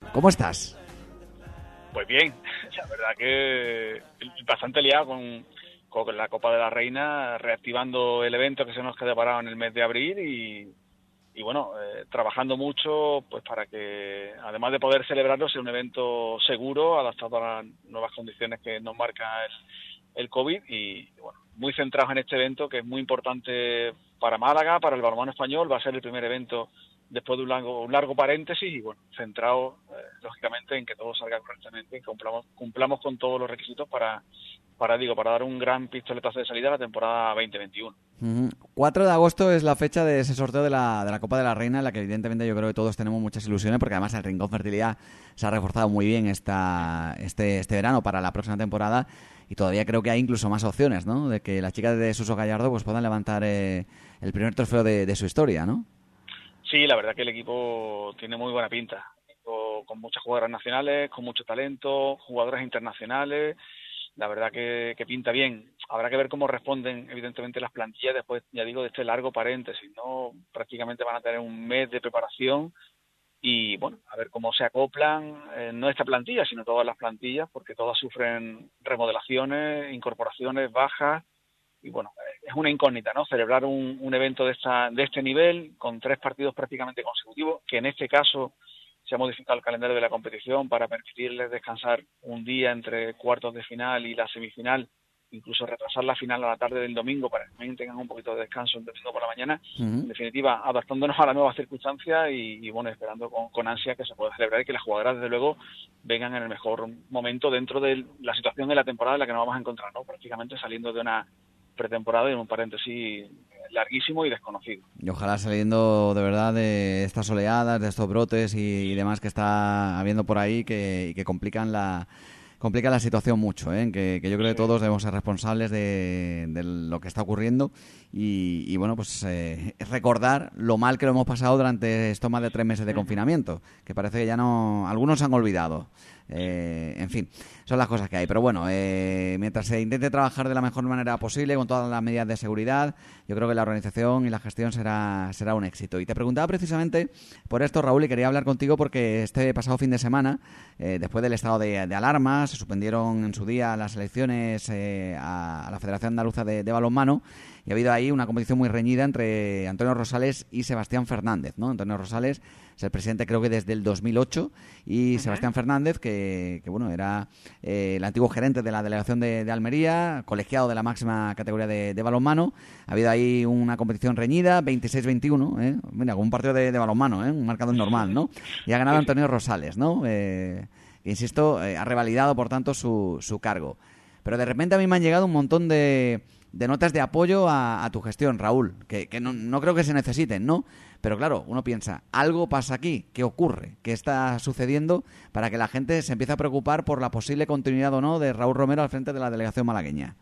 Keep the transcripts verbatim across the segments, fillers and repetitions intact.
¿Cómo estás? Pues bien, la verdad que bastante liado con, con la Copa de la Reina, reactivando el evento que se nos quedó parado en el mes de abril y, y bueno, eh, trabajando mucho pues para que, además de poder celebrarlo, sea un evento seguro, adaptado a las nuevas condiciones que nos marca el, el COVID y, bueno, muy centrados en este evento que es muy importante para Málaga, para el balonmano español. Va a ser el primer evento después de un largo, un largo paréntesis y, bueno, centrado, eh, lógicamente, en que todo salga correctamente y cumplamos, cumplamos con todos los requisitos para, para, digo, para dar un gran pistoletazo de salida a la temporada veinte veintiuno. Uh-huh. cuatro de agosto es la fecha de ese sorteo de la, de la Copa de la Reina, en la que evidentemente yo creo que todos tenemos muchas ilusiones, porque además el Rincón Fertilidad se ha reforzado muy bien esta, este, este verano para la próxima temporada y todavía creo que hay incluso más opciones, ¿no? De que las chicas de Suso Gallardo pues puedan levantar eh, el primer trofeo de, de su historia, ¿no? Sí, la verdad que el equipo tiene muy buena pinta, equipo con muchas jugadoras nacionales, con mucho talento, jugadoras internacionales, la verdad que, que pinta bien. Habrá que ver cómo responden, evidentemente, las plantillas después, ya digo, de este largo paréntesis, ¿no? Prácticamente van a tener un mes de preparación y, bueno, a ver cómo se acoplan, eh, no esta plantilla, sino todas las plantillas, porque todas sufren remodelaciones, incorporaciones, bajas, y bueno, es una incógnita, ¿no? Celebrar un, un evento de esta de este nivel con tres partidos prácticamente consecutivos, que en este caso se ha modificado el calendario de la competición para permitirles descansar un día entre cuartos de final y la semifinal, incluso retrasar la final a la tarde del domingo para que también tengan un poquito de descanso el domingo por la mañana. Uh-huh. En definitiva, adaptándonos a las nuevas circunstancias y, y bueno, esperando con, con ansia que se pueda celebrar y que las jugadoras, desde luego, vengan en el mejor momento dentro de la situación de la temporada en la que nos vamos a encontrar, ¿no? Prácticamente saliendo de una pretemporada y en un paréntesis larguísimo y desconocido. Y ojalá saliendo de verdad de estas oleadas, de estos brotes y, y demás que está habiendo por ahí que, y que complican la complica la situación mucho, ¿eh? que, que yo creo que todos debemos ser responsables de, de lo que está ocurriendo y, y bueno, pues eh, recordar lo mal que lo hemos pasado durante estos más de tres meses de confinamiento, que parece que ya no, algunos se han olvidado. Eh, en fin, son las cosas que hay. Pero bueno, eh, mientras se intente trabajar de la mejor manera posible, con todas las medidas de seguridad, yo creo que la organización y la gestión será, será un éxito. Y te preguntaba precisamente por esto, Raúl, y quería hablar contigo porque este pasado fin de semana, eh, después del estado de, de alarma, se suspendieron en su día las elecciones eh, a, a la Federación Andaluza de, de Balonmano y ha habido ahí una competición muy reñida entre Antonio Rosales y Sebastián Fernández, ¿no? Antonio Rosales es el presidente, creo que desde el dos mil ocho, y uh-huh. Sebastián Fernández, que, que bueno, era eh, el antiguo gerente de la delegación de, de Almería, colegiado de la máxima categoría de, de balonmano. Ha habido ahí una competición reñida, veintiséis veintiuno, ¿eh? Mira, como un partido de, de balonmano, ¿eh? Un marcador normal, ¿no? Y ha ganado Antonio Rosales, ¿no? Eh, que, insisto, eh, ha revalidado, por tanto, su, su cargo. Pero de repente a mí me han llegado un montón de, de notas de apoyo a, a tu gestión, Raúl, que, que no, no creo que se necesiten, ¿no? Pero claro, uno piensa, algo pasa aquí, ¿qué ocurre? ¿Qué está sucediendo para que la gente se empiece a preocupar por la posible continuidad o no de Raúl Romero al frente de la delegación malagueña?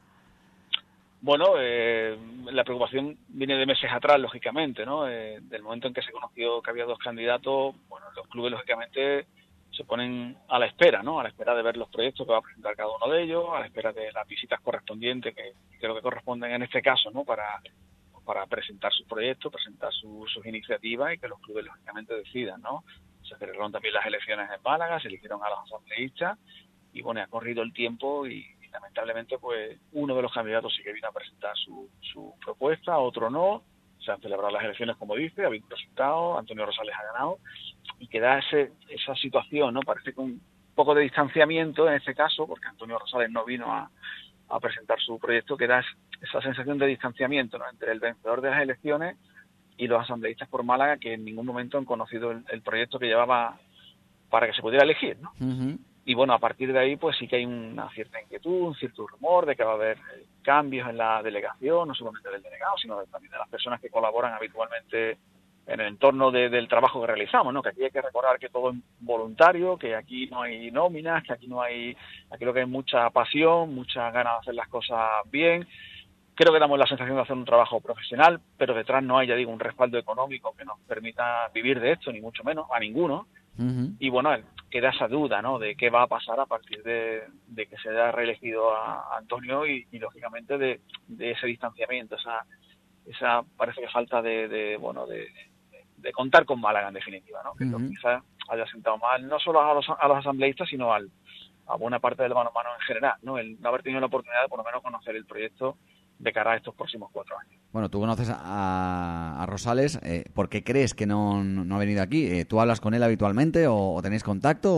Bueno, eh, la preocupación viene de meses atrás, lógicamente, ¿no? Eh, del momento en que se conoció que había dos candidatos, bueno, los clubes, lógicamente, se ponen a la espera, ¿no? A la espera de ver los proyectos que va a presentar cada uno de ellos, a la espera de las visitas correspondientes que creo que corresponden en este caso, ¿no? Para para presentar sus proyectos, presentar su, sus iniciativas y que los clubes lógicamente decidan, ¿no? Se celebraron también las elecciones en Málaga, se eligieron a los asambleístas y bueno, ha corrido el tiempo y, y lamentablemente pues uno de los candidatos sí que vino a presentar su, su propuesta, otro no. Se han celebrado las elecciones, como dice, ha habido un resultado, Antonio Rosales ha ganado y queda ese, esa situación, ¿no? Parece que un poco de distanciamiento en este caso, porque Antonio Rosales no vino a a presentar su proyecto, que da esa sensación de distanciamiento, ¿no? Entre el vencedor de las elecciones y los asambleístas por Málaga, que en ningún momento han conocido el, el proyecto que llevaba para que se pudiera elegir, ¿no? Uh-huh. Y bueno, a partir de ahí pues sí que hay una cierta inquietud, un cierto rumor de que va a haber cambios en la delegación, no solamente del delegado, sino también de las personas que colaboran habitualmente en el entorno de, del trabajo que realizamos, ¿no? Que aquí hay que recordar que todo es voluntario, que aquí no hay nóminas, que aquí no hay, aquí lo que hay mucha pasión, muchas ganas de hacer las cosas bien. Creo que damos la sensación de hacer un trabajo profesional, pero detrás no hay, ya digo, un respaldo económico que nos permita vivir de esto, ni mucho menos, a ninguno. Uh-huh. Y bueno, queda esa duda, ¿no? De qué va a pasar a partir de, de que se haya reelegido a Antonio y, y lógicamente, de, de ese distanciamiento, esa, esa parece que falta de, de bueno, de de contar con Málaga en definitiva, ¿no? Que uh-huh. esto quizás haya sentado mal no solo a los, a los asambleístas, sino al, a buena parte del balonmano en general, ¿no? El no haber tenido la oportunidad de por lo menos conocer el proyecto de cara a estos próximos cuatro años. Bueno, tú conoces a, a Rosales, eh, ¿por qué crees que no, no ha venido aquí? Eh, ¿Tú hablas con él habitualmente o, o tenéis contacto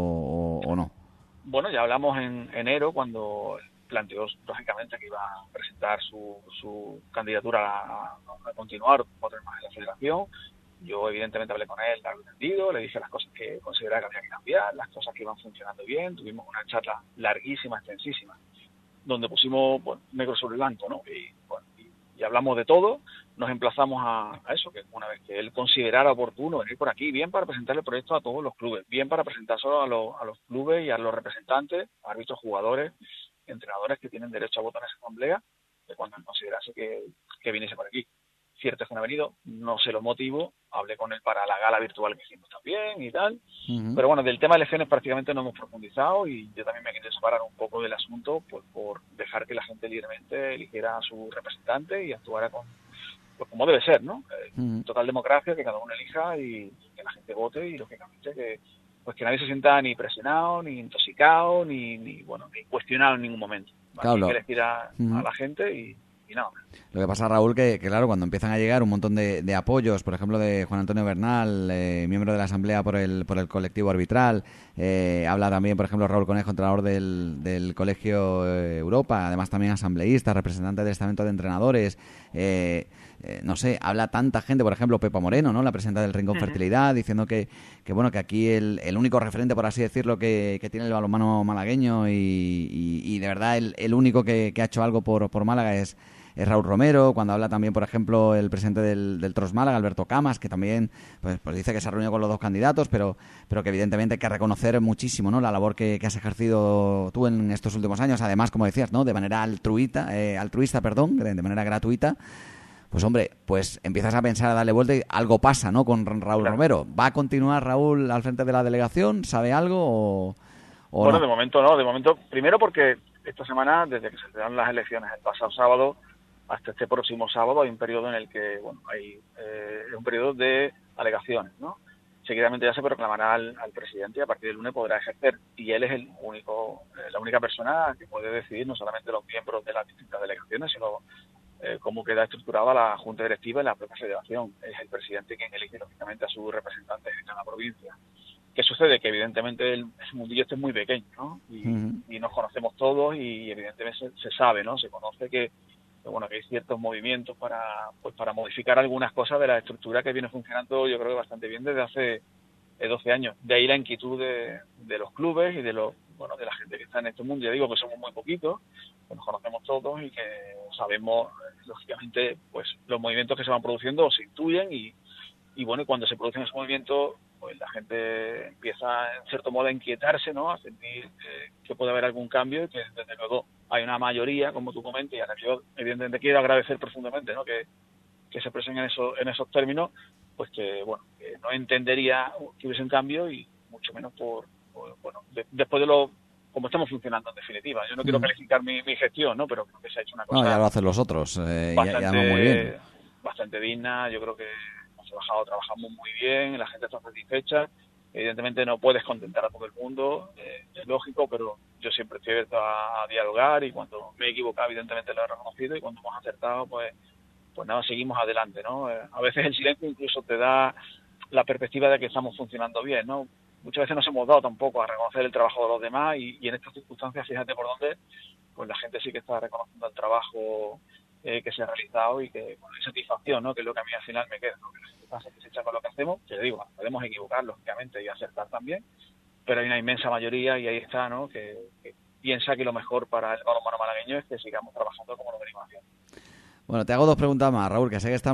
o, o, o no? Bueno, ya hablamos en enero cuando planteó lógicamente que iba a presentar su, su candidatura a, a continuar por más de la federación. Yo evidentemente hablé con él, largo y tendido, le dije las cosas que consideraba que había que cambiar, las cosas que iban funcionando bien. Tuvimos una charla larguísima, extensísima, donde pusimos, bueno, negro sobre blanco, ¿no? Y, bueno, y, y hablamos de todo. Nos emplazamos a, a eso, que una vez que él considerara oportuno venir por aquí, bien para presentar el proyecto a todos los clubes, bien para presentar solo a, los, a los clubes y a los representantes, árbitros, jugadores, entrenadores que tienen derecho a votar en esa asamblea, de cuando él considerase que, que viniese por aquí. Cierto es que no ha venido, no sé los motivos, hablé con él para la gala virtual que hicimos también y tal, uh-huh. Pero bueno, del tema de elecciones prácticamente no hemos profundizado y yo también me quería separar un poco del asunto pues, por dejar que la gente libremente eligiera a su representante y actuara con, pues, como debe ser, ¿no? Uh-huh. Total democracia, que cada uno elija y que la gente vote y lógicamente que pues que nadie se sienta ni presionado, ni intoxicado, ni, ni bueno, ni cuestionado en ningún momento. Claro. Hay que elegir a, uh-huh. a la gente y Y nada. Lo que pasa, Raúl, que, que claro, cuando empiezan a llegar un montón de, de apoyos, por ejemplo, de Juan Antonio Bernal, eh, miembro de la Asamblea por el por el colectivo arbitral, eh, habla también, por ejemplo, Raúl Conejo, entrenador del, del Colegio eh, Europa, además también asambleísta, representante del estamento de entrenadores, eh, eh, no sé, habla tanta gente, por ejemplo, Pepa Moreno, ¿no? La presidenta del Rincón uh-huh. Fertilidad, diciendo que, que bueno, que aquí el, el único referente, por así decirlo, que, que tiene el balonmano malagueño y, y, y de verdad el, el único que, que ha hecho algo por, por Málaga es es Raúl Romero. Cuando habla también, por ejemplo, el presidente del, del Tros Málaga, Alberto Camas, que también pues, pues dice que se ha reunido con los dos candidatos, pero, pero que evidentemente hay que reconocer muchísimo, ¿no? La labor que, que has ejercido tú en estos últimos años, además, como decías, ¿no? De manera altruita, eh, altruista, perdón, de manera gratuita. Pues hombre, pues empiezas a pensar, a darle vuelta y algo pasa, ¿no? Con Raúl claro. Romero. ¿Va a continuar Raúl al frente de la delegación? ¿Sabe algo o, o bueno, no? de momento no, de momento, primero porque esta semana, desde que se dan las elecciones el pasado sábado, hasta este próximo sábado hay un periodo en el que, bueno, hay eh, un periodo de alegaciones, ¿no? Seguidamente ya se proclamará al, al presidente y a partir del lunes podrá ejercer. Y él es el único, eh, la única persona que puede decidir no solamente los miembros de las distintas delegaciones, sino eh, cómo queda estructurada la junta directiva y la propia federación. Es el presidente quien elige, lógicamente, a sus representantes en cada provincia. ¿Qué sucede? Que evidentemente el, el mundillo este es muy pequeño, ¿no? Y, uh-huh. y nos conocemos todos y evidentemente se, se sabe, ¿no? Se conoce que bueno, que hay ciertos movimientos para pues para modificar algunas cosas de la estructura que viene funcionando, yo creo que bastante bien desde hace doce años. De ahí la inquietud de, de los clubes y de los bueno de la gente que está en este mundo. Ya digo que somos muy poquitos, que nos conocemos todos y que sabemos, lógicamente, pues los movimientos que se van produciendo se intuyen y, y bueno, y cuando se producen esos movimientos, pues la gente empieza, en cierto modo, a inquietarse, ¿no? A sentir eh, que puede haber algún cambio y que, desde luego, hay una mayoría, como tú comentas, y a la que yo, evidentemente, quiero agradecer profundamente, ¿no? Que, que se expresen en, eso, en esos términos, pues que, bueno, que no entendería que hubiese un cambio y mucho menos por, por bueno, de, después de lo, como estamos funcionando, en definitiva. Yo no quiero calificar mi, mi gestión, ¿no? Pero creo que se ha hecho una cosa... No, ya lo hacen los otros, eh, bastante, ya, ya muy bien. Bastante digna, yo creo que trabajado, trabajamos muy bien, la gente está satisfecha. Evidentemente no puedes contentar a todo el mundo, eh, es lógico, pero yo siempre estoy abierto a, a dialogar y cuando me he equivocado, evidentemente lo he reconocido y cuando hemos acertado, pues pues nada, seguimos adelante, ¿no? Eh, a veces el silencio incluso te da la perspectiva de que estamos funcionando bien, ¿no? Muchas veces nos hemos dado tampoco a reconocer el trabajo de los demás y, y en estas circunstancias, fíjate por dónde, pues la gente sí que está reconociendo el trabajo eh, que se ha realizado y que con bueno, satisfacción, ¿no? Que es lo que a mí al final me queda, ¿no? Que la gente está satisfecha con lo que hacemos, que digo, podemos equivocar lógicamente y acertar también, pero hay una inmensa mayoría y ahí está, ¿no? Que, que piensa que lo mejor para el balonmano malagueño es que sigamos trabajando como lo venimos haciendo. Bueno, te hago dos preguntas más, Raúl, que sé que estás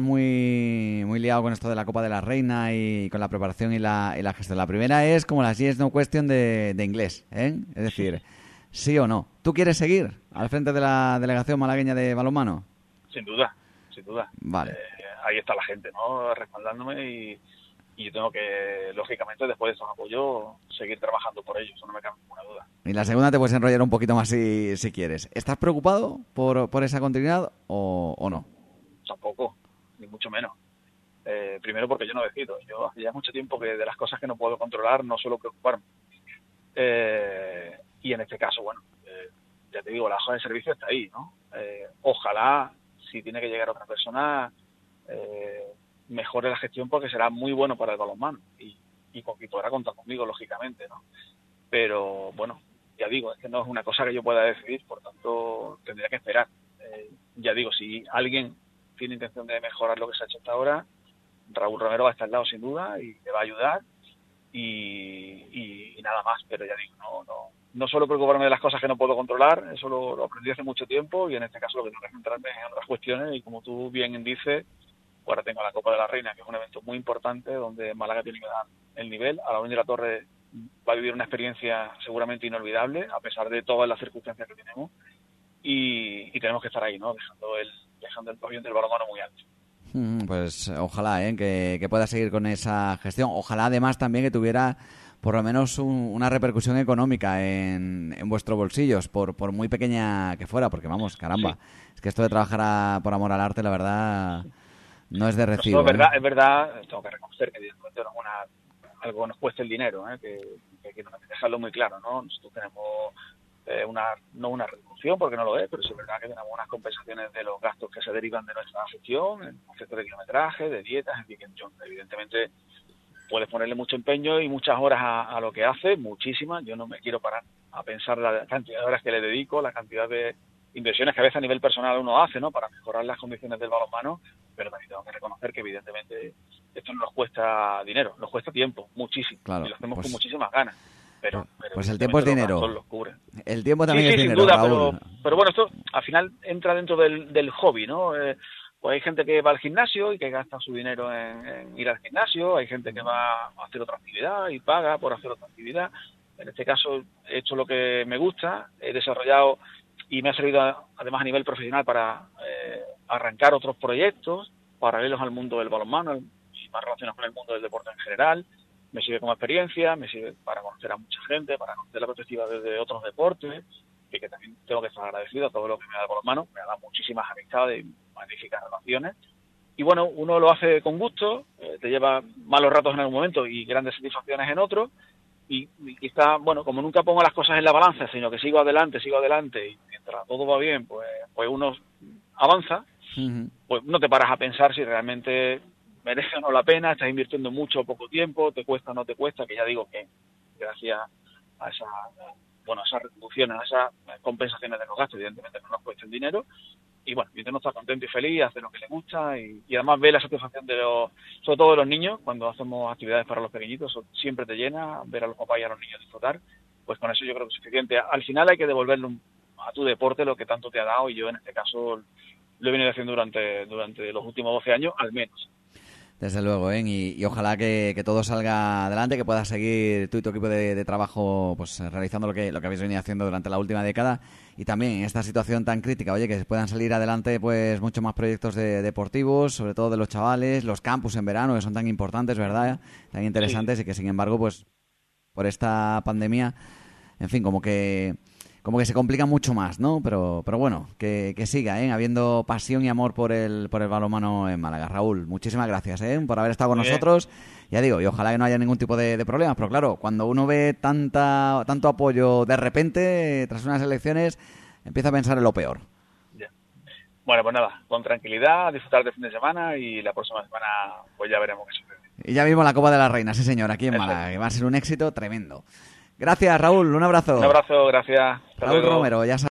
muy muy liado con esto de la Copa de la Reina y con la preparación y la, y la gestión. La primera es como la yes no question de, de inglés, ¿eh? Es decir, sí o no. ¿Tú quieres seguir al frente de la delegación malagueña de balonmano? Sin duda, sin duda. Vale. Eh, ahí está la gente, ¿no? Respaldándome y, y yo tengo que, lógicamente, después de esos apoyos, seguir trabajando por ellos, eso no me cabe ninguna duda. Y la segunda te puedes enrollar un poquito más si, si quieres. ¿Estás preocupado por, por esa continuidad o, o no? Tampoco, ni mucho menos. Eh, primero porque yo no decido. Yo hace ya mucho tiempo que de las cosas que no puedo controlar no suelo preocuparme. Eh, y en este caso, bueno, eh, ya te digo, la hoja de servicio está ahí, ¿no? Eh, ojalá, si tiene que llegar otra persona, eh, mejore la gestión porque será muy bueno para el balonmano y, y, y podrá contar conmigo, lógicamente, ¿no? Pero, bueno, ya digo, es que no es una cosa que yo pueda decidir, por tanto, tendría que esperar. Eh, ya digo, si alguien tiene intención de mejorar lo que se ha hecho hasta ahora, Raúl Romero va a estar al lado sin duda y le va a ayudar y, y, y nada más, pero ya digo, no, no, no suelo preocuparme de las cosas que no puedo controlar, eso lo, lo aprendí hace mucho tiempo y en este caso lo que tengo que centrarme es en otras cuestiones y como tú bien dices, ahora tengo la Copa de la Reina, que es un evento muy importante donde Málaga tiene que dar el nivel, a la Unión de la Torre va a vivir una experiencia seguramente inolvidable a pesar de todas las circunstancias que tenemos y, y tenemos que estar ahí, ¿no? Dejando el, dejando el pabellón del balonmano muy alto. Pues ojalá, ¿eh? que, que pueda seguir con esa gestión. Ojalá además también que tuviera por lo menos un, una repercusión económica en, en vuestros bolsillos, por, por muy pequeña que fuera, porque vamos, caramba, sí. Es que esto de trabajar a, por amor al arte, la verdad, no es de recibo. No, es verdad, ¿eh? es verdad, tengo que reconocer que evidentemente no es una, algo nos cuesta el dinero, ¿eh? que, que hay que dejarlo muy claro, ¿no? Nosotros tenemos eh, una, no una reducción, porque no lo es, pero sí es verdad que tenemos unas compensaciones de los gastos que se derivan de nuestra gestión, en concepto de kilometraje, de dietas, en fin, evidentemente puedes ponerle mucho empeño y muchas horas a, a lo que hace, muchísimas. Yo no me quiero parar a pensar la cantidad de horas que le dedico, la cantidad de inversiones que a veces a nivel personal uno hace, ¿no? Para mejorar las condiciones del balonmano, pero también tengo que reconocer que evidentemente esto no nos cuesta dinero, nos cuesta tiempo, muchísimo, claro, y lo hacemos pues, con muchísimas ganas. Pero, pero pues el tiempo es dinero. El tiempo también sí, sí, es sin dinero, duda, Raúl. Pero, pero bueno, esto al final entra dentro del, del hobby, ¿no? Eh, pues hay gente que va al gimnasio y que gasta su dinero en, en ir al gimnasio, hay gente que va a hacer otra actividad y paga por hacer otra actividad. En este caso he hecho lo que me gusta, he desarrollado y me ha servido además a nivel profesional para eh, arrancar otros proyectos paralelos al mundo del balonmano y más relacionados con el mundo del deporte en general. Me sirve como experiencia, me sirve para conocer a mucha gente, para conocer la perspectiva desde otros deportes, y que también tengo que estar agradecido a todo lo que me da el balonmano, me ha dado muchísimas amistades y magníficas relaciones. Y bueno, uno lo hace con gusto, eh, te lleva malos ratos en algún momento y grandes satisfacciones en otro, y, y quizá, bueno, como nunca pongo las cosas en la balanza, sino que sigo adelante, sigo adelante, y mientras todo va bien, pues, pues uno avanza, uh-huh. Pues no te paras a pensar si realmente merece o no la pena, estás invirtiendo mucho o poco tiempo, te cuesta o no te cuesta, que ya digo que gracias a esa, bueno, a esas retribuciones, a esas compensaciones de los gastos, evidentemente no nos cuesta el dinero, y bueno, y uno está contento y feliz, hace lo que le gusta, y, y además ve la satisfacción de los, sobre todo de los niños, cuando hacemos actividades para los pequeñitos, eso siempre te llena, ver a los papás y a los niños disfrutar, pues con eso yo creo que es suficiente. Al final hay que devolverle a tu deporte lo que tanto te ha dado, y yo en este caso lo he venido haciendo durante, durante los últimos doce años, al menos. Desde luego, ¿eh? y, y ojalá que, que todo salga adelante, que puedas seguir tú y tu equipo de, de trabajo pues realizando lo que lo que habéis venido haciendo durante la última década, y también en esta situación tan crítica, oye, que puedan salir adelante pues muchos más proyectos de, deportivos, sobre todo de los chavales, los campus en verano, que son tan importantes, ¿verdad? Tan interesantes, sí. Y que sin embargo, pues por esta pandemia, en fin, como que como que se complica mucho más, ¿no? Pero pero bueno, que, que siga, ¿eh? Habiendo pasión y amor por el por el balonmano en Málaga. Raúl, muchísimas gracias, ¿eh? Por haber estado con Muy nosotros. Bien. Ya digo, y ojalá que no haya ningún tipo de, de problemas, pero claro, cuando uno ve tanta tanto apoyo de repente, tras unas elecciones, empieza a pensar en lo peor. Ya. Bueno, pues nada, con tranquilidad, disfrutar del fin de semana y la próxima semana pues ya veremos qué sucede. Y ya mismo la Copa de la Reina, sí señor, aquí en Eso. Málaga, que va a ser un éxito tremendo. Gracias, Raúl, un abrazo. Un abrazo, gracias. Hasta Raúl luego. Romero, ya sabes.